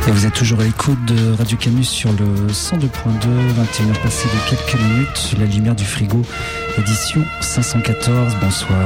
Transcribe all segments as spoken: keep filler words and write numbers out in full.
Et vous êtes toujours à l'écoute de Radio Canus sur le cent deux point deux, vingt et une heures passées de quelques minutes, La Lumière du Frigo, édition cinq cent quatorze. Bonsoir.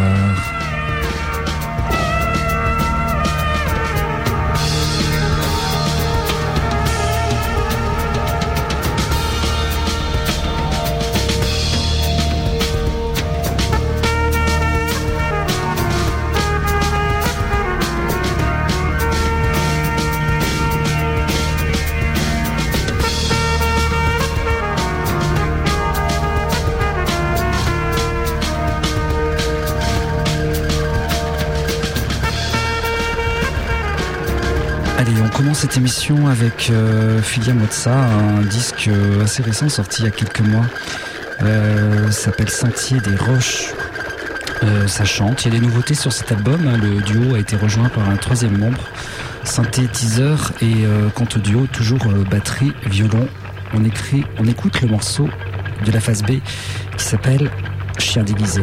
Allez, on commence cette émission avec euh, Filia Mozza, un disque assez récent sorti il y a quelques mois. Euh, s'appelle Sentier des Roches. Euh, ça chante. Il y a des nouveautés sur cet album. Le duo a été rejoint par un troisième membre, synthétiseur, et euh, quant au duo, toujours euh, batterie, violon. On écrit, on écoute le morceau de la phase B qui s'appelle Chien déguisé.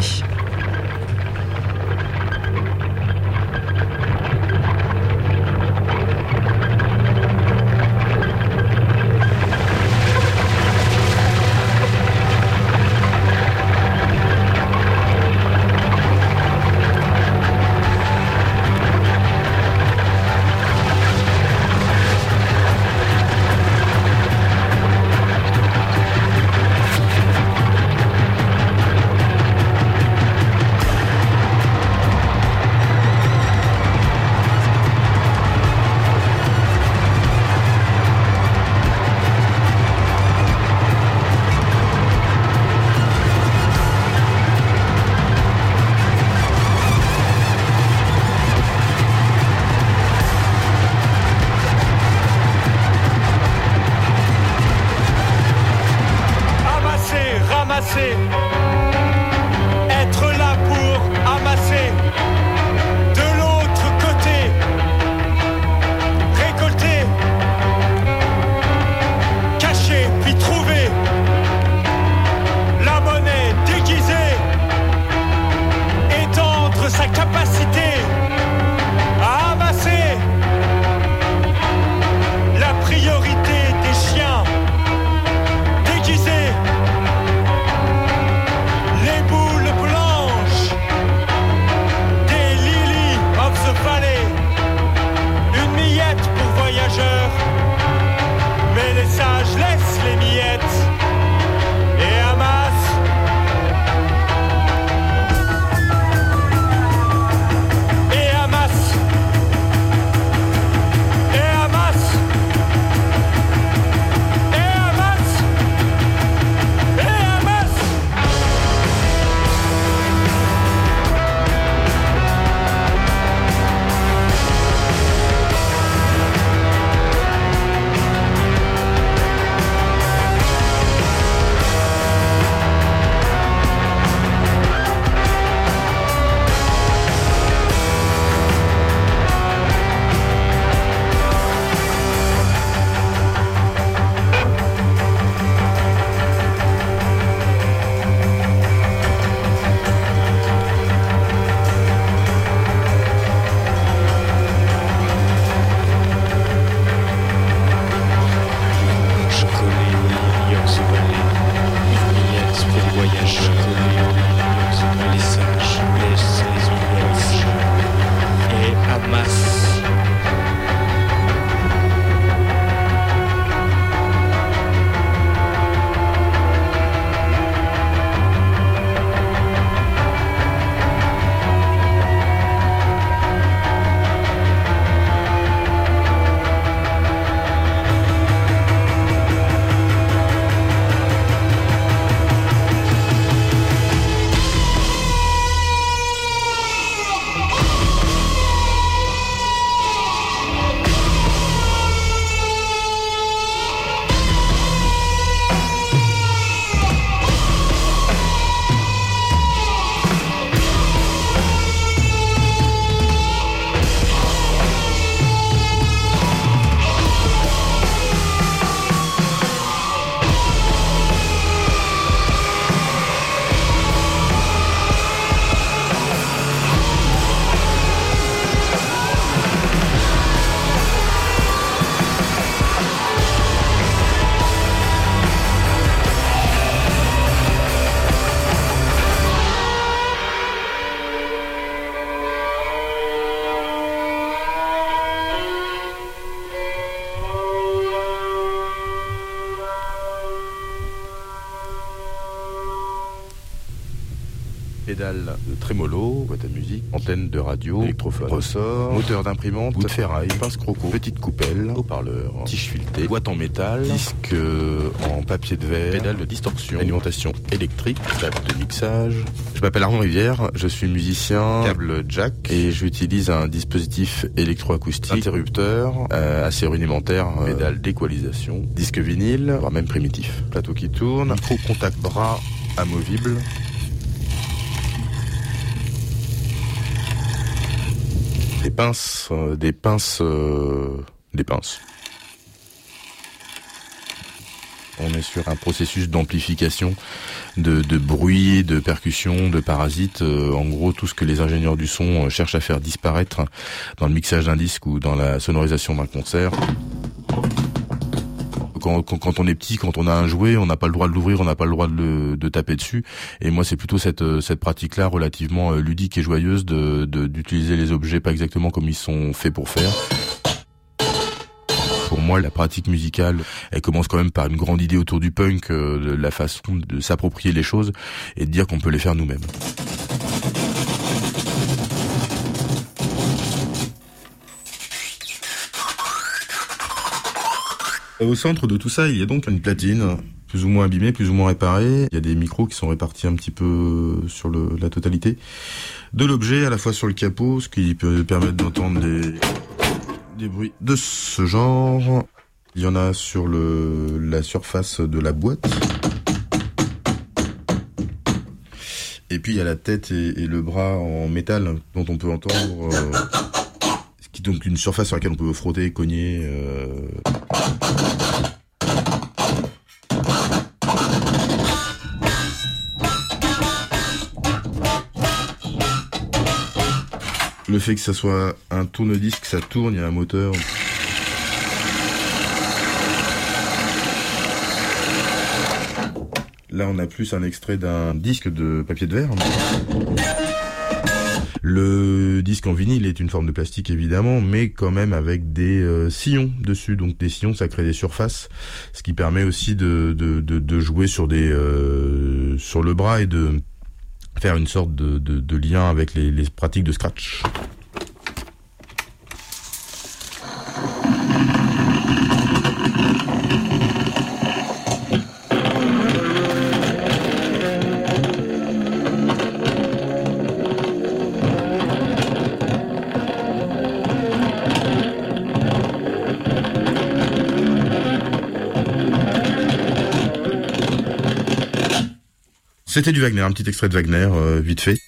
pédale de trémolo, boîte à musique, antenne de radio, électrophone, ressort, moteur d'imprimante, bout de ferraille, pince croco, petite coupelle, haut-parleur, tige filetée, boîte en métal, disque en papier de verre, pédale de distorsion, alimentation électrique, table de mixage. Je m'appelle Arnaud Rivière, je suis musicien, câble jack et j'utilise un dispositif électroacoustique, interrupteur, euh, assez rudimentaire, euh, pédale d'équalisation, disque vinyle, voire même primitif, plateau qui tourne, micro contact bras amovible. Des pinces, euh, des pinces, euh, des pinces. On est sur un processus d'amplification, de, de bruit, de percussion, de parasites. Euh, en gros, tout ce que les ingénieurs du son cherchent à faire disparaître dans le mixage d'un disque ou dans la sonorisation d'un concert. Quand, quand, quand on est petit, quand on a un jouet, on n'a pas le droit de l'ouvrir, on n'a pas le droit de, le, de taper dessus. Et moi, c'est plutôt cette, cette pratique-là, relativement ludique et joyeuse, de, de, d'utiliser les objets pas exactement comme ils sont faits pour faire. Pour moi, la pratique musicale, elle commence quand même par une grande idée autour du punk, euh, de la façon de s'approprier les choses et de dire qu'on peut les faire nous-mêmes. Au centre de tout ça, il y a donc une platine, plus ou moins abîmée, plus ou moins réparée. Il y a des micros qui sont répartis un petit peu sur le, la totalité de l'objet, à la fois sur le capot, ce qui peut permettre d'entendre des... des bruits de ce genre. Il y en a sur le, la surface de la boîte. Et puis il y a la tête et, et le bras en métal dont on peut entendre... Euh, ce qui est donc une surface sur laquelle on peut frotter, cogner... Euh... Le fait que ça soit un tourne-disque, ça tourne, il y a un moteur. Là, on a plus un extrait d'un disque de papier de verre. Le disque en vinyle est une forme de plastique, évidemment, mais quand même avec des euh, sillons dessus. Donc des sillons, ça crée des surfaces, ce qui permet aussi de, de, de, de jouer sur, des, euh, sur le bras et de... faire une sorte de, de, de lien avec les, les pratiques de scratch. C'était du Wagner, un petit extrait de Wagner, euh, vite fait.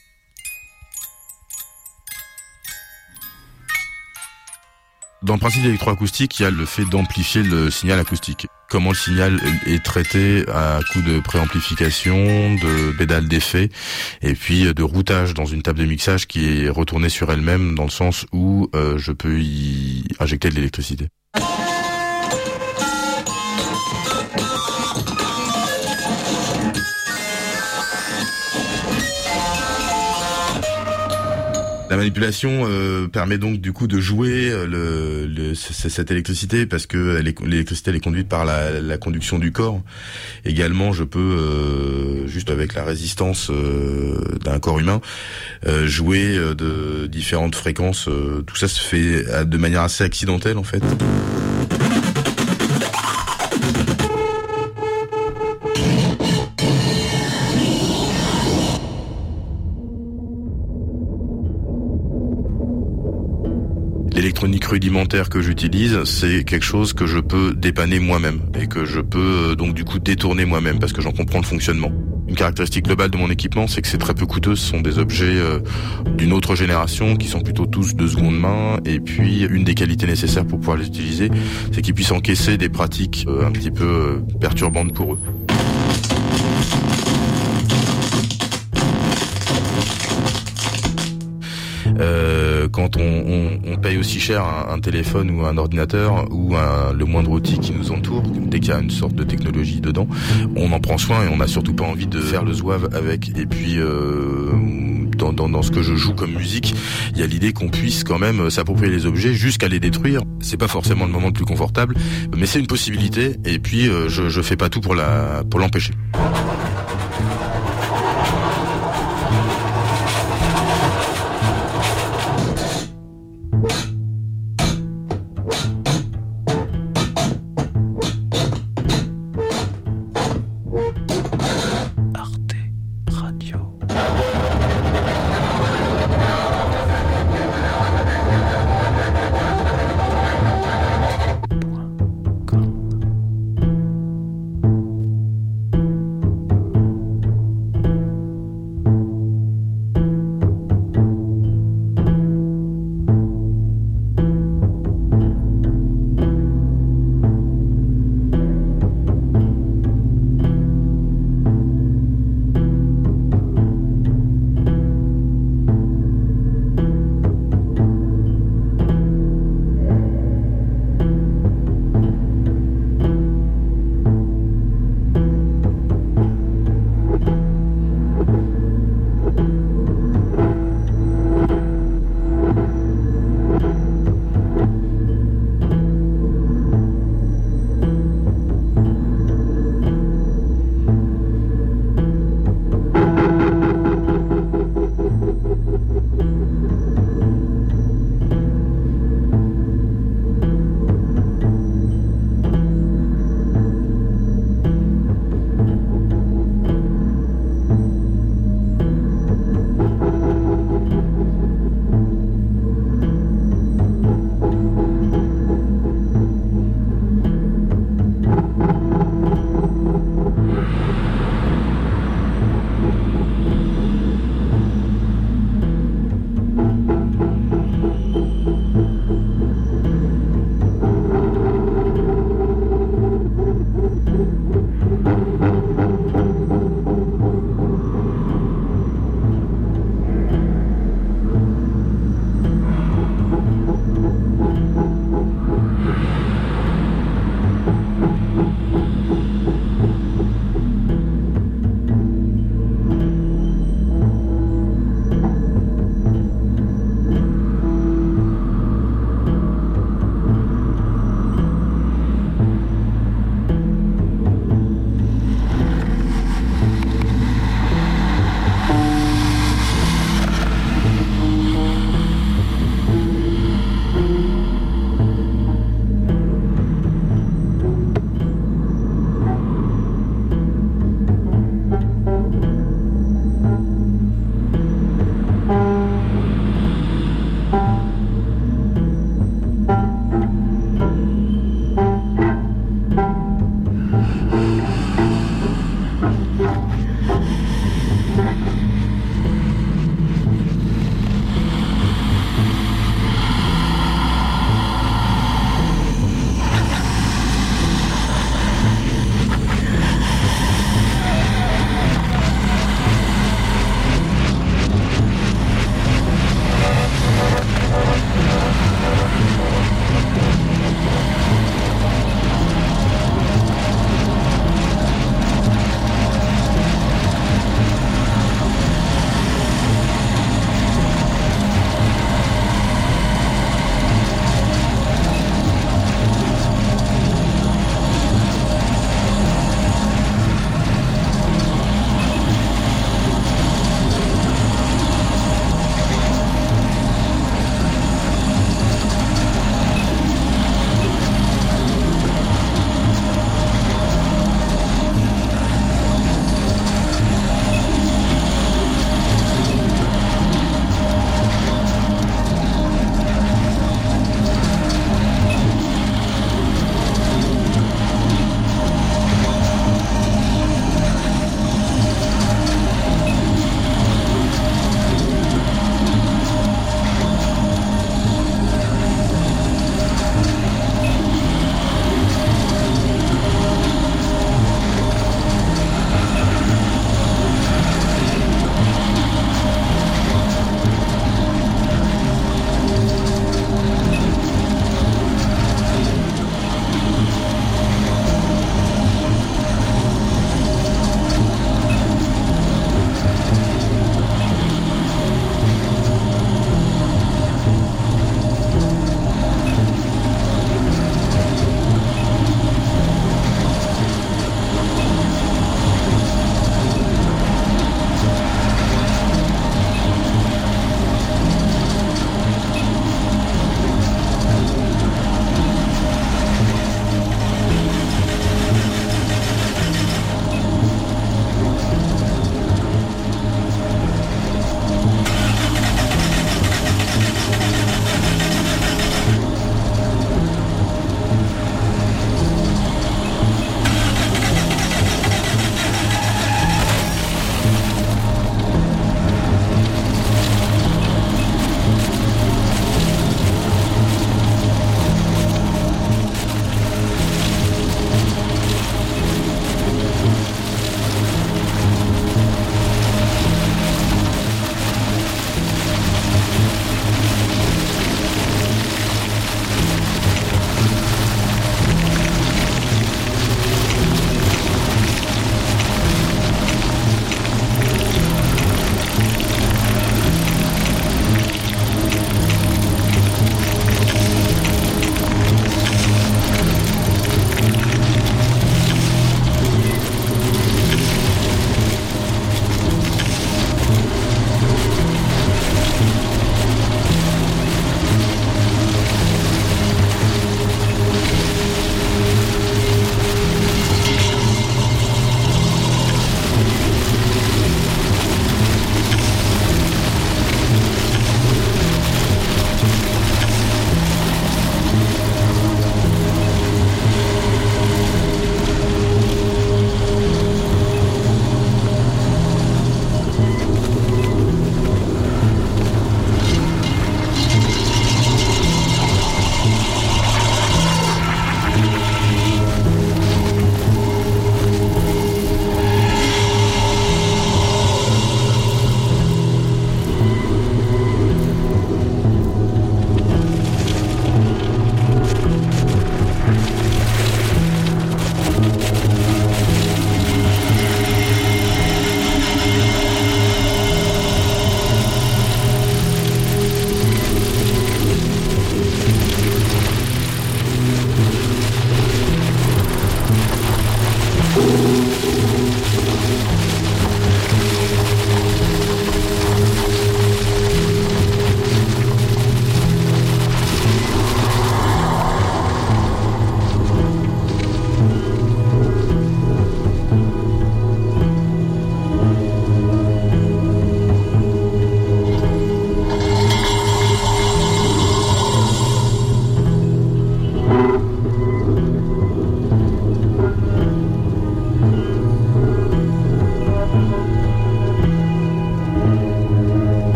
Dans le principe d'électroacoustique, il y a le fait d'amplifier le signal acoustique. Comment le signal est traité à coup de préamplification, de pédale d'effet, et puis de routage dans une table de mixage qui est retournée sur elle-même dans le sens où euh, je peux y injecter de l'électricité. La manipulation euh, permet donc du coup de jouer le, le, cette électricité parce que elle est, l'électricité elle est conduite par la, la conduction du corps. Également, je peux euh, juste avec la résistance euh, d'un corps humain euh, jouer de différentes fréquences. Euh, tout ça se fait de manière assez accidentelle en fait. L'électronique rudimentaire que j'utilise, c'est quelque chose que je peux dépanner moi-même et que je peux donc du coup détourner moi-même parce que j'en comprends le fonctionnement. Une caractéristique globale de mon équipement, c'est que c'est très peu coûteux. Ce sont des objets euh, d'une autre génération qui sont plutôt tous de seconde main. Et puis, une des qualités nécessaires pour pouvoir les utiliser, c'est qu'ils puissent encaisser des pratiques euh, un petit peu euh, perturbantes pour eux. Euh, quand on, on, on paye aussi cher un, un téléphone ou un ordinateur ou un, le moindre outil qui nous entoure, dès qu'il y a une sorte de technologie dedans, on en prend soin et on n'a surtout pas envie de faire le zouave avec. Et puis euh, dans, dans, dans ce que je joue comme musique, il y a l'idée qu'on puisse quand même s'approprier les objets jusqu'à les détruire. C'est pas forcément le moment le plus confortable, mais c'est une possibilité. Et puis euh, je, je fais pas tout pour la pour l'empêcher.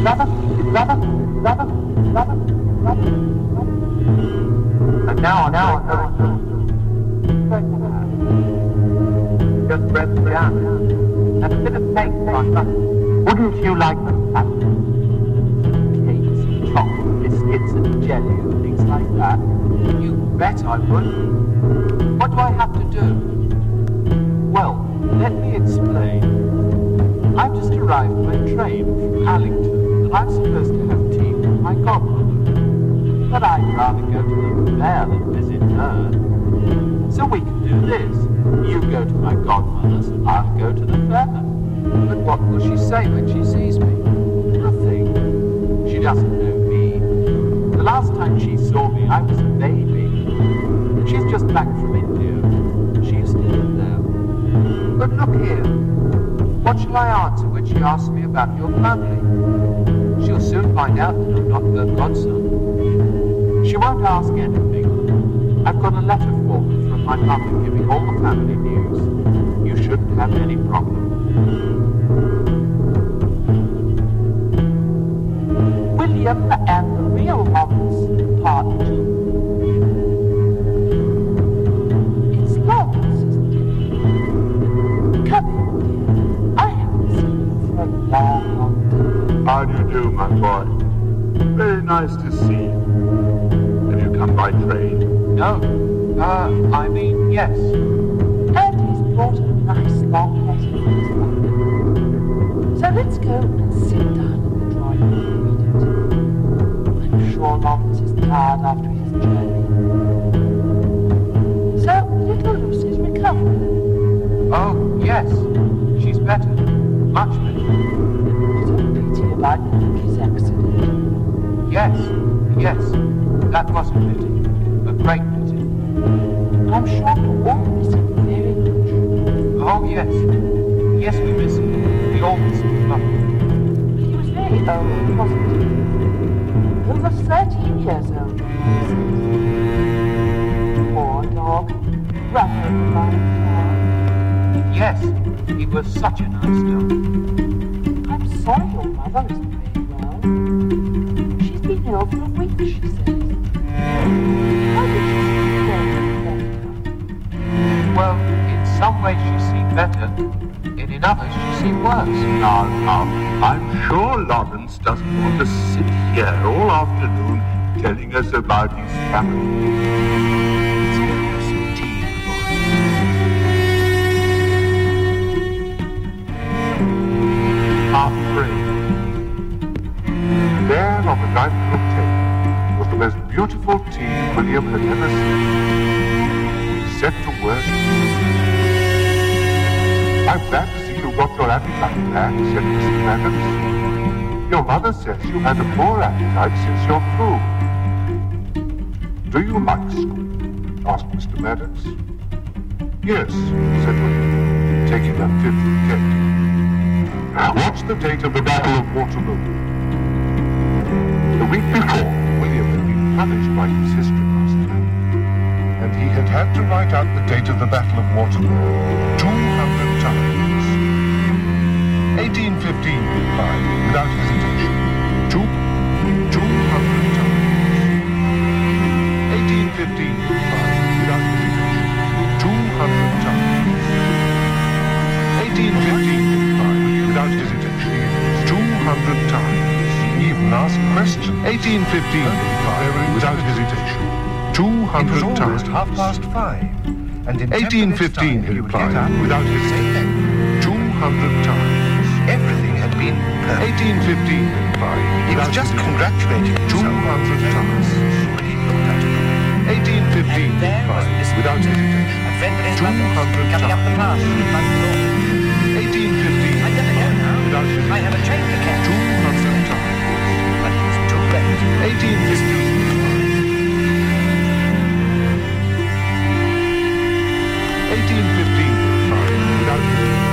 Brother, brother, brother, brother, brother. And now, now, now, just bread and jam and a bit of cake, Martha. Wouldn't you like them? Cakes, chocolate, biscuits and jelly and things like that. You bet I would. What do I have to do? Well, let me explain. I've just arrived by train from Allington and I'm supposed to have tea with my godmother. But I'd rather go to the fair than visit her. So we can do this. You go to my godmother's, I'll go to the fair. But what will she say when she sees me? Nothing. She doesn't know me. The last time she saw me, I was a baby. She's just back from India. She used to live there. But look here. What shall I answer when she asks me about your family? She'll soon find out that I'm not her godson. She won't ask anything. I've got a letter for her from my mother giving all the family news. You shouldn't have any problem. William and the Real Ones, Part two. It's Lawrence, isn't it? Come in, dear. I haven't seen you for a long, long time. How do you do, my boy? Very nice to see you. Have you come by train? No. Uh, I mean, yes. And he's brought a nice long letter for his mother. So let's go and sit down in the drawing room and read it. I'm sure Lawrence is tired after his journey. So, little Lucy's recovered. Oh, yes. She's better. Much better. What a pity about Lucky's accident. Yes, yes. That was a pity. A great pity. I'm sure you all miss him very much. Oh, yes. Yes, we miss him. We all miss him. He was very old, wasn't he? Over thirteen years old. Poor dog. Rough over by the farm. Yes, he was such a nice dog. I'm sorry your mother isn't very well. She's been ill for a week, she says. How did she seem better? Well, in some ways she seemed better. And in others she seemed worse. Now, now, I'm sure Lawrence doesn't want to sit here all afternoon telling us about his family. Let's have some tea, boy. Part three. There on the dining room table was the most beautiful tea William had ever seen. He set to work. I'm glad to see you got your appetite back, said Missus Maddox. Your mother says you had a poor appetite since your flu. Do you like school? Asked Mister Maddox. Yes, said William, taking a fifth cake. What's the date of the Battle of Waterloo? The week before, William had been punished by his history master, and he had had to write out the date of the Battle of Waterloo two hundred times. eighteen fifteen replied without hesitation. Two, two hundred times. eighteen fifteen replied without hesitation. Two hundred times. eighteen fifteen replied without hesitation. Two hundred times. He even asked questions. eighteen fifteen replied without hesitation. Two hundred times. Half past five. And in eighteen fifteen he replied without hesitation. Two hundred times. Everything had been perfect. eighteen fifteen he replied. He was just congratulating Two hundred times. eighteen fifteen he replied without hesitation. Two hundred times. eighteen fifteen I never know now. without hesitation. I have a train to catch. Two hundred times. But it's too late. eighteen fifteen he replied. eighteen fifteen he replied without hesitation.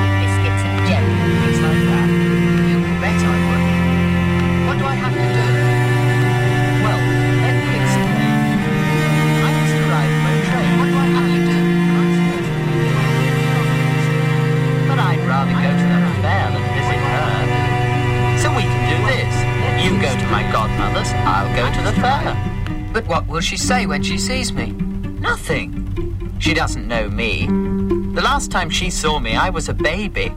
What do I have to do? I'll go to the fair. But what will she say when she sees me? Nothing. She doesn't know me. The last time she saw me, I was a baby.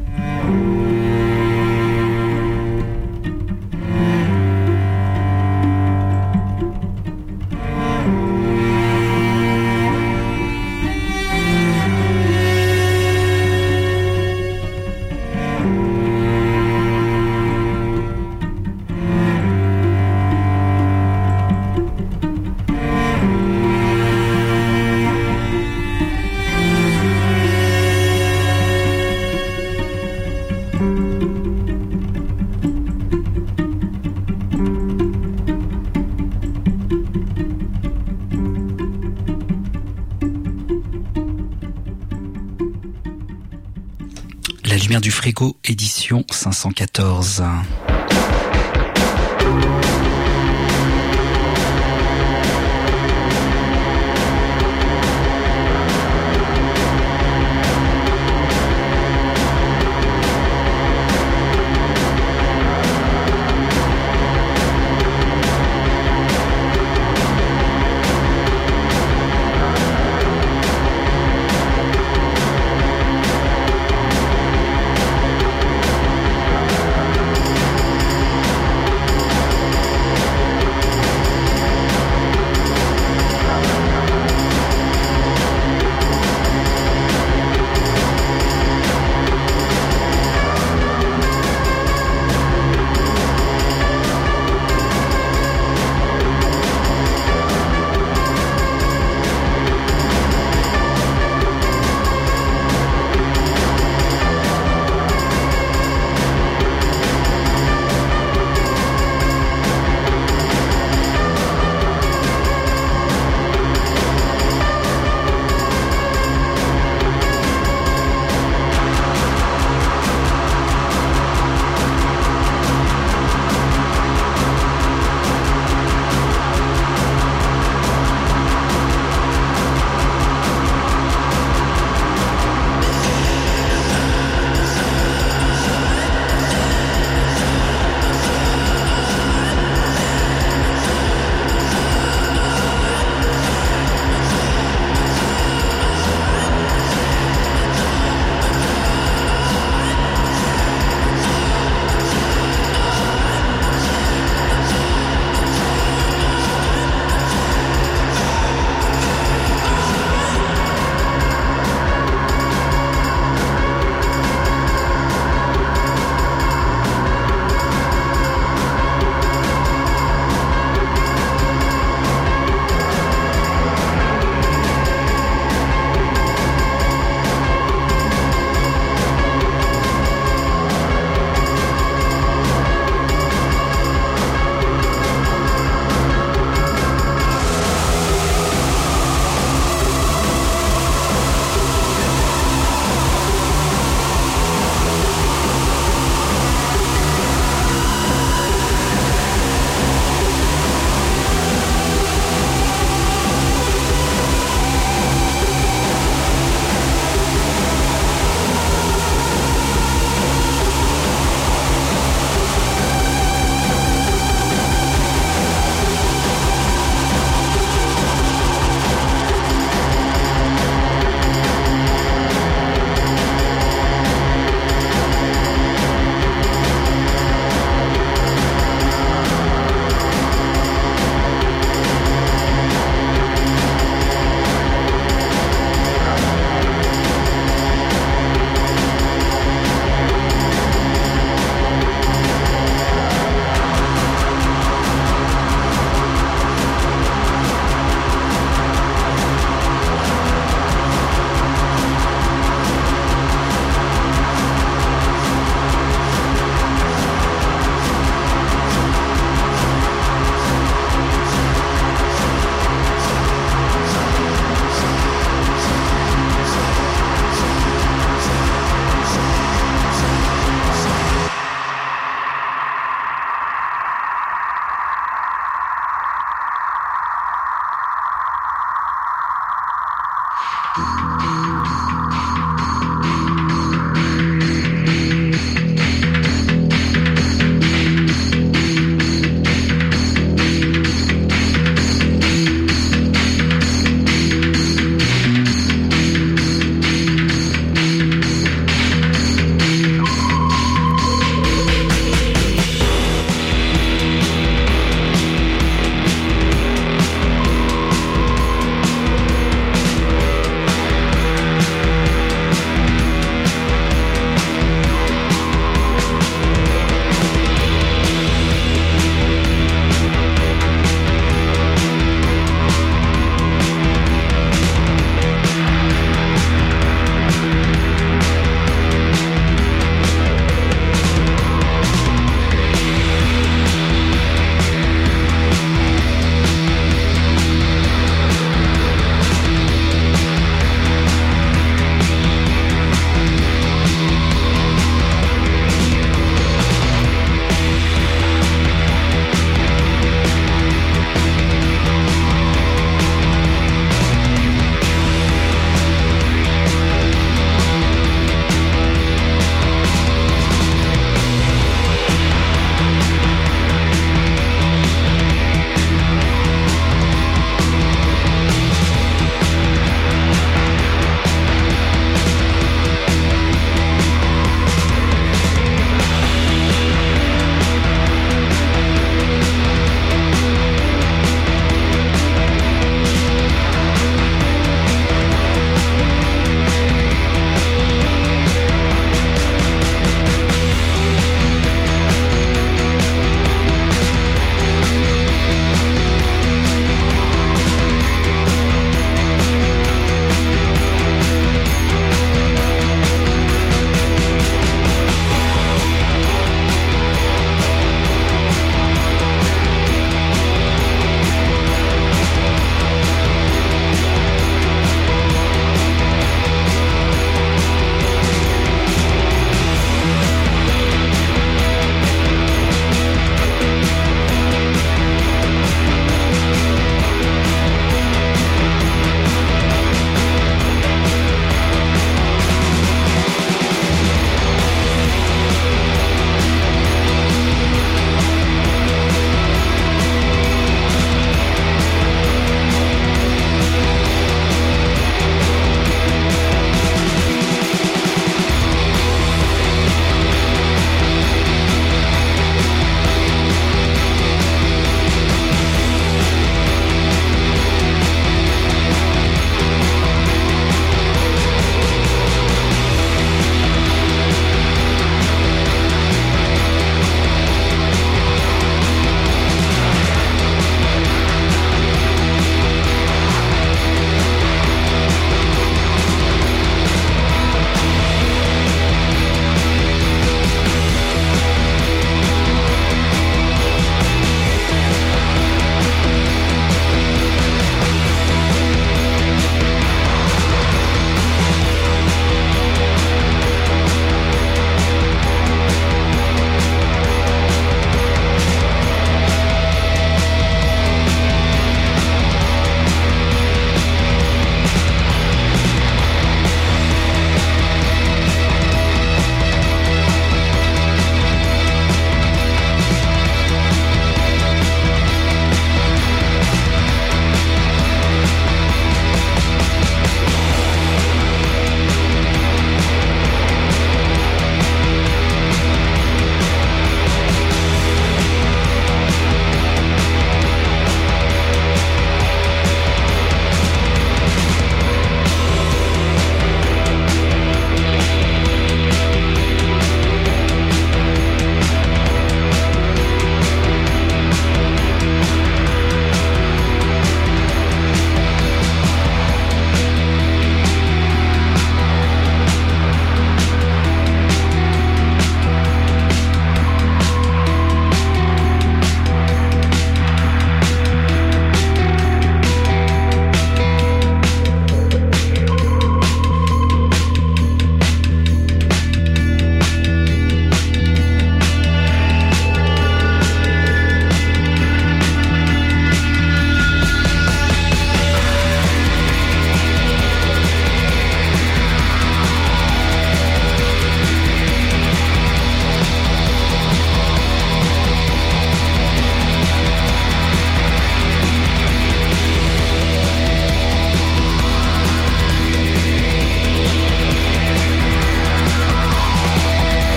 La lumière du frigo, édition cinq cent quatorze. Thank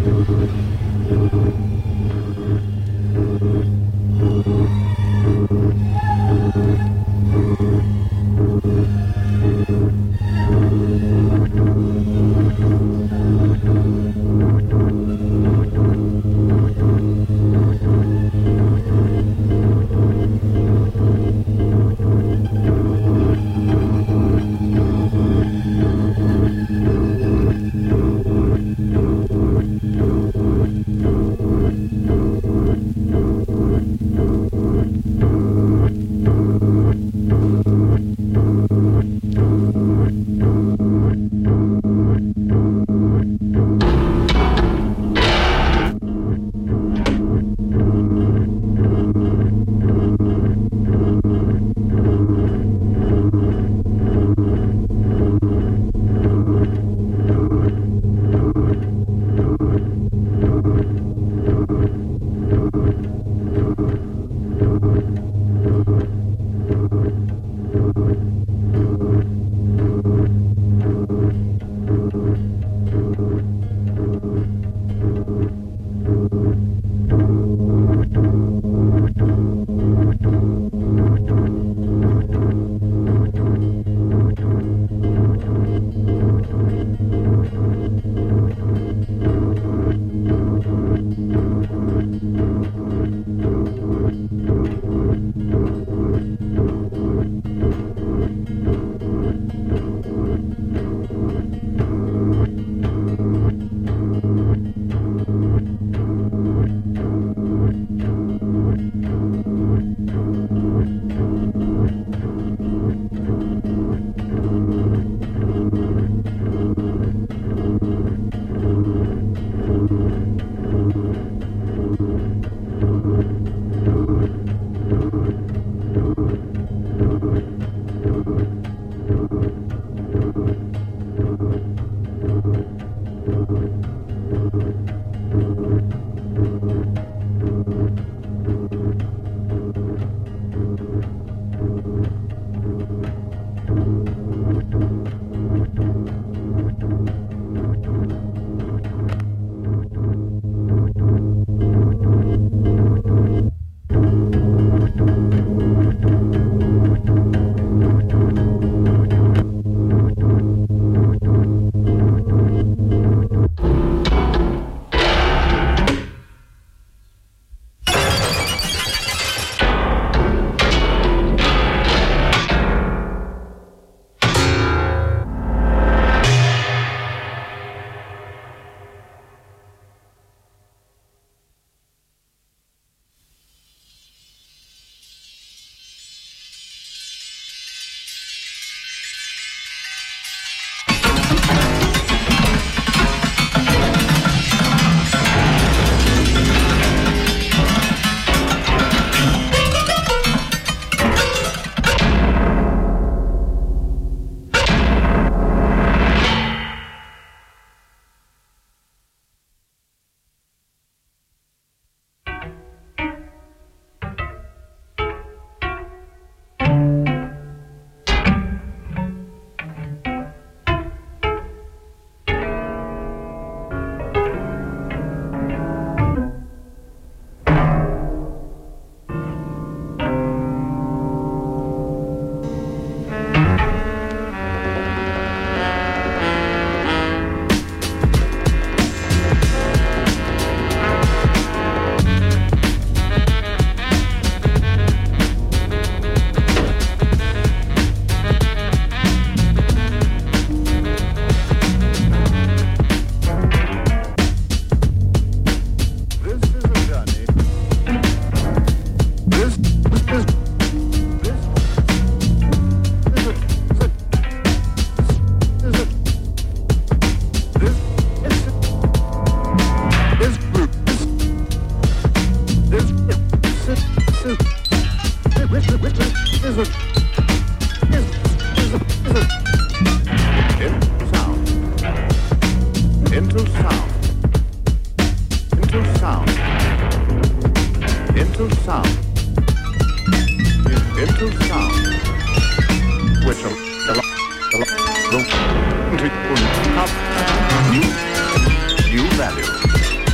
New value.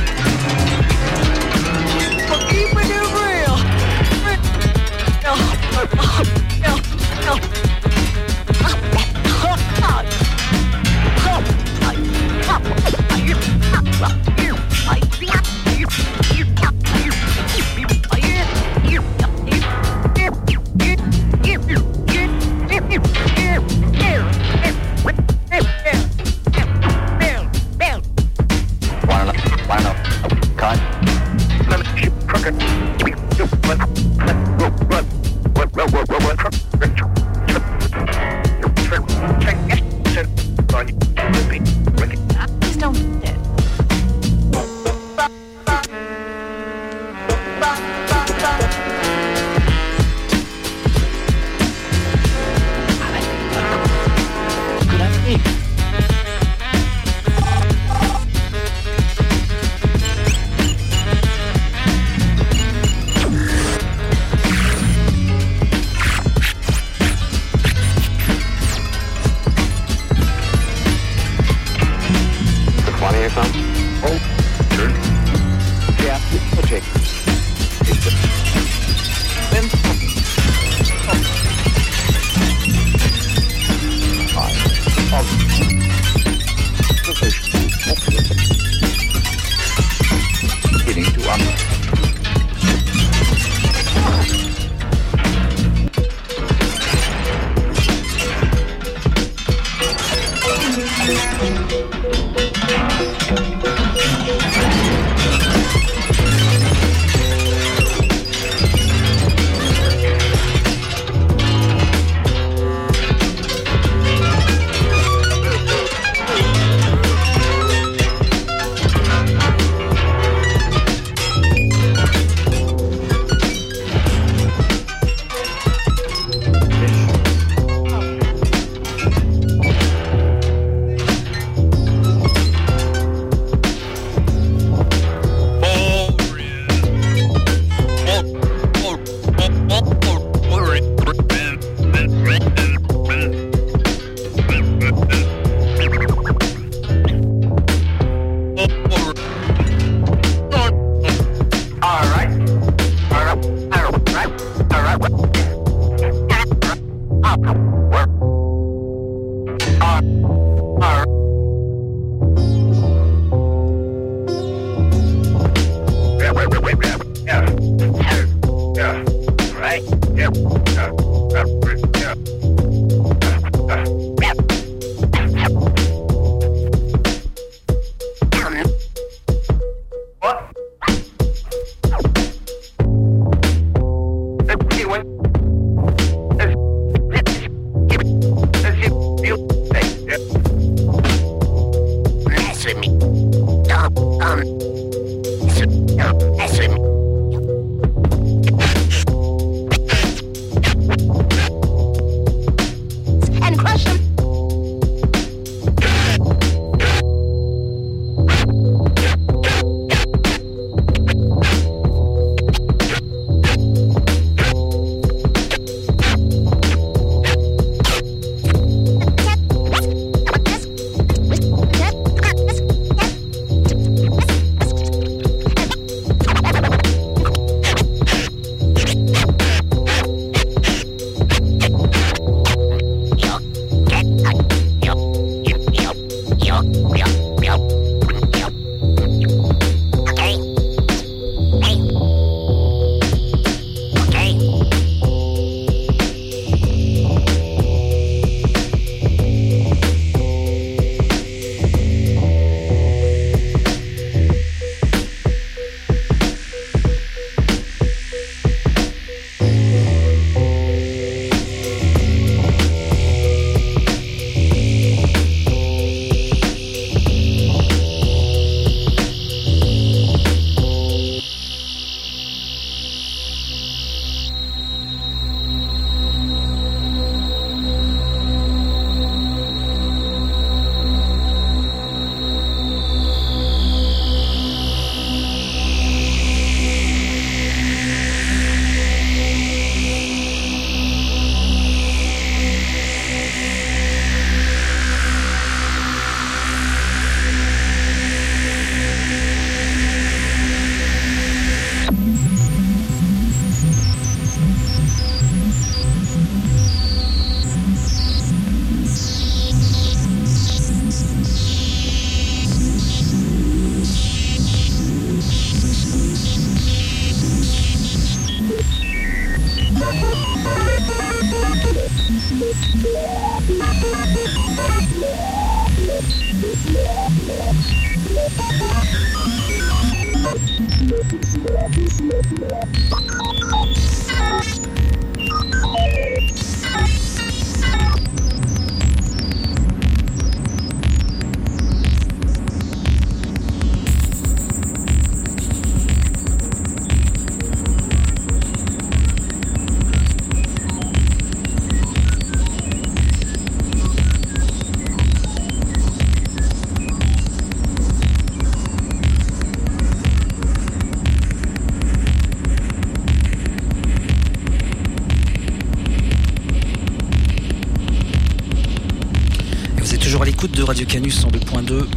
De Radio Canus cent deux point deux.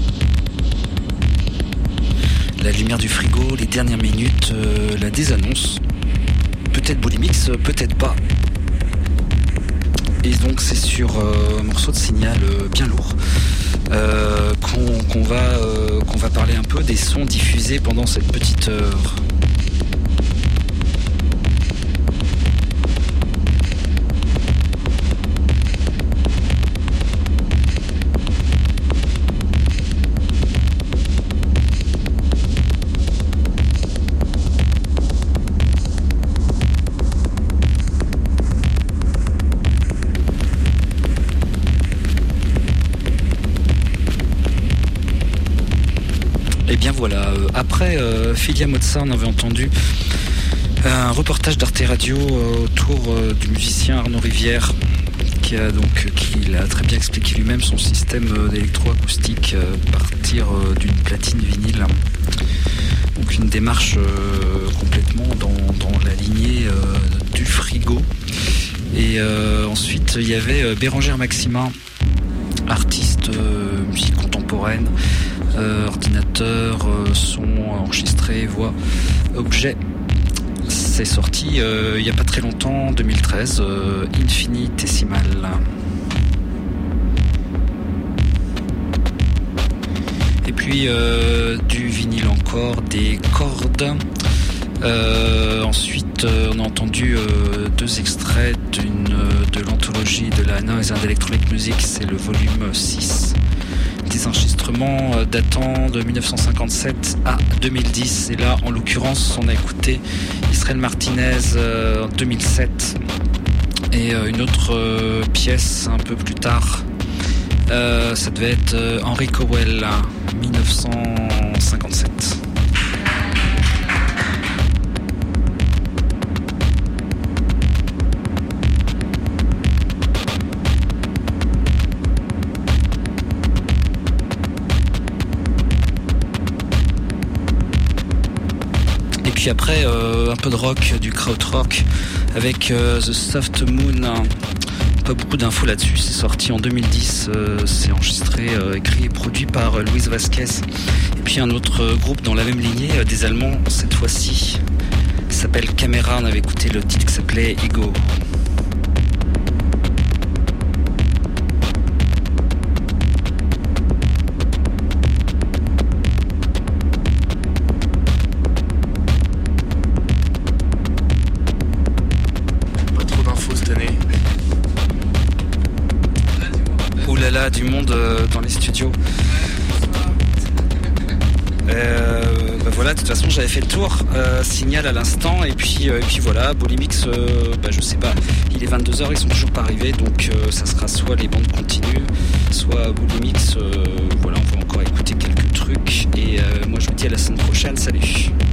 La lumière du frigo, les dernières minutes, euh, la désannonce. Peut-être Bolimix, peut-être pas. Et donc c'est sur euh, un morceau de Signal euh, bien lourd euh, qu'on, qu'on, va, euh, qu'on va parler un peu des sons diffusés pendant cette petite heure. Voilà, après euh, Filia Mozza, on avait entendu un reportage d'Arte Radio euh, autour euh, du musicien Arnaud Rivière qui a donc qui a très bien expliqué lui-même son système euh, d'électroacoustique à euh, partir euh, d'une platine vinyle. Donc une démarche euh, complètement dans, dans la lignée euh, du frigo. Et euh, ensuite il y avait euh, Bérangère Maximin, artiste euh, musique contemporaine. Euh, ordinateur, euh, son enregistré, voix, objet. C'est sorti euh, il n'y a pas très longtemps, deux mille treize, euh, Infinitesimal. Et puis euh, du vinyle encore, des cordes. Euh, ensuite, euh, on a entendu euh, deux extraits d'une, de l'anthologie de la Noise and Electronic Music, c'est le volume six. Des enregistrements datant de dix-neuf cent cinquante-sept à deux mille dix. Et là, en l'occurrence, on a écouté Israël Martinez euh, en deux mille sept et euh, une autre euh, pièce un peu plus tard. Euh, ça devait être euh, Henry Cowell, dix-neuf cent cinquante-sept. Puis après, euh, un peu de rock, du krautrock avec euh, The Soft Moon. Pas beaucoup d'infos là-dessus. C'est sorti en deux mille dix. Euh, c'est enregistré, euh, écrit et produit par euh, Luis Vasquez. Et puis un autre euh, groupe dans la même lignée, euh, des Allemands cette fois-ci. Il s'appelle Camera. On avait écouté le titre qui s'appelait Ego. Du monde euh, dans les studios. Euh, bah voilà, de toute façon j'avais fait le tour. Euh, signal à l'instant et puis euh, et puis voilà, Bolimix, euh, bah, je sais pas. Il est vingt-deux heures, ils sont toujours pas arrivés, donc euh, ça sera soit les bandes continues, soit Bolimix. Euh, voilà, on va encore écouter quelques trucs et euh, moi je vous dis à la semaine prochaine. Salut.